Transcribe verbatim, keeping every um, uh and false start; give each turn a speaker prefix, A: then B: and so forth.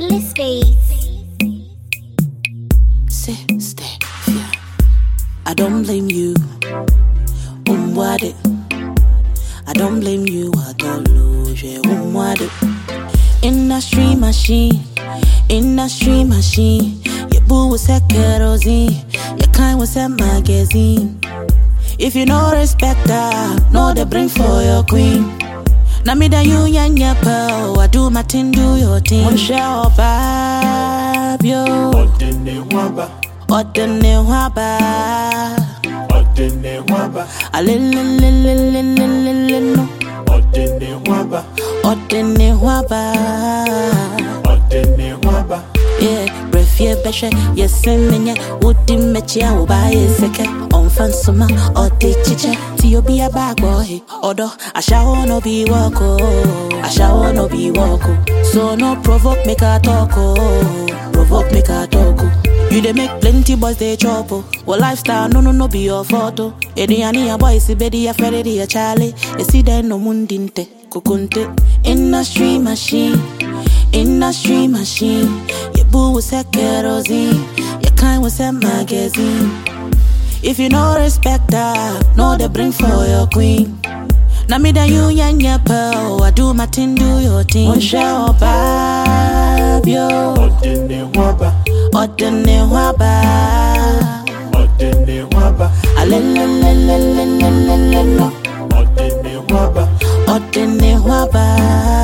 A: Holy Space.
B: Sister, yeah. I don't blame you. Um, what it? I don't blame you. I don't lose you. Um, what it? Industry machine, industry machine. Your boo was a kerosene, your kind was a magazine. If you no respect her, no they bring for your queen. Na me da you yan ya pearl, I do my thing, do your thing. One share of babio.
C: Odene waba,
B: Odene waba,
C: Odene waba,
B: a little, little, little, little, no.
C: Odene waba,
B: Odene waba,
C: Odene waba.
B: yeah. Refie beshe, yes, and ya, woody mechia, will buy a second. On fansoma, or take chicha, to be a bag boy. Odo, I shall no be wako, I shall no be wako. So no provoke, make a talk, oh. Provoke, make a talk, oh. You dey make plenty boys they chop, oh. Well, lifestyle, no, no, no, be your photo. Any, any, a boy, si bedi, a Freddy, a Charlie. You see, there no mundinte, kukunte. Industry machine, industry machine. Your boo was a kerosene, your kind was a magazine. If you no respect her, no they bring for your queen. Na me da you yan ya pearl, I do my thing, do your thing. One share of babio.
C: Odene waba,
B: Odene waba,
C: Odene waba,
B: a little, little, little, little,
C: Odene waba,
B: Odene waba.